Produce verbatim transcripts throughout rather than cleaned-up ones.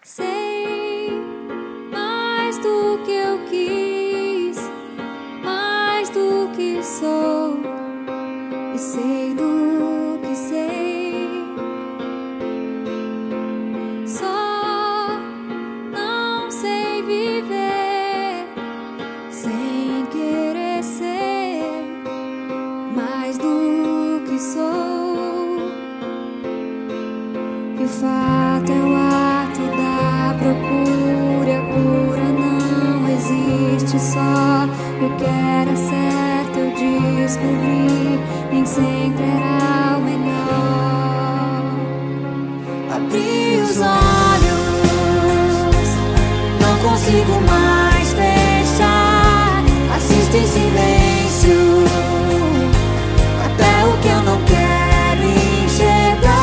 Sei mais do que eu quis, mais do que sou, e sei do que sei. Só não sei viver sem querer ser mais do que sou. E o fato é o ato da procura, a cura não existe só. O que era certo eu descobri, nem sempre era o melhor. Abri os olhos, não consigo mais fechar. Assisto em silêncio até o que eu não quero enxergar.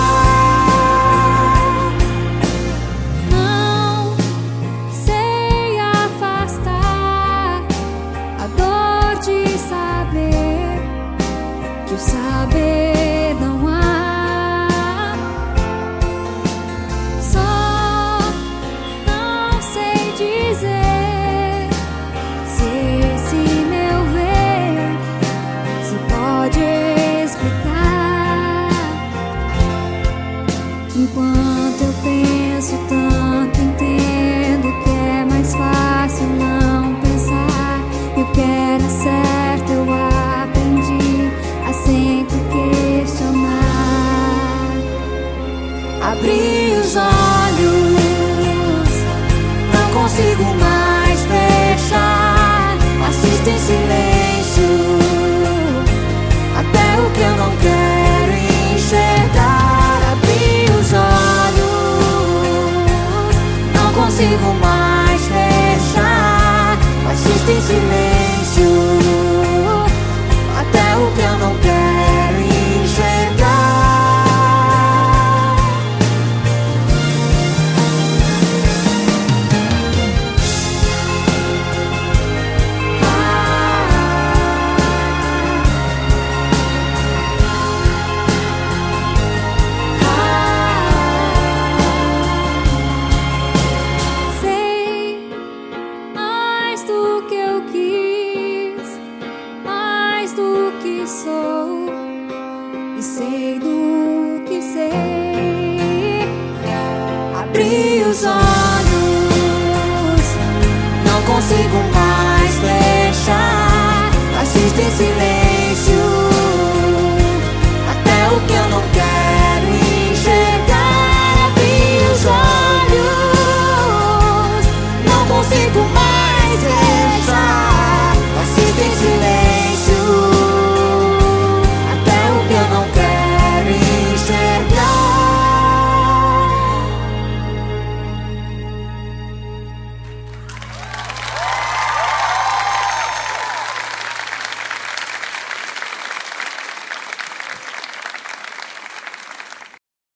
Não sei afastar a dor de saber que o saber não há. Só não sei dizer se esse meu ver se pode explicar. Enquanto eu penso tanto, entendo que é mais fácil não pensar. E o que era certo eu aprendi a sempre questionar. Abri os olhos, não consigo mais fechar. Assisto em silêncio até o que eu não quero enxergar. Abri os olhos, não consigo mais fechar. Assisto em silêncio até o que eu não quero enxergar. Sei mais do que eu quis, mais do que sou, e sei do que sei. Abri os olhos,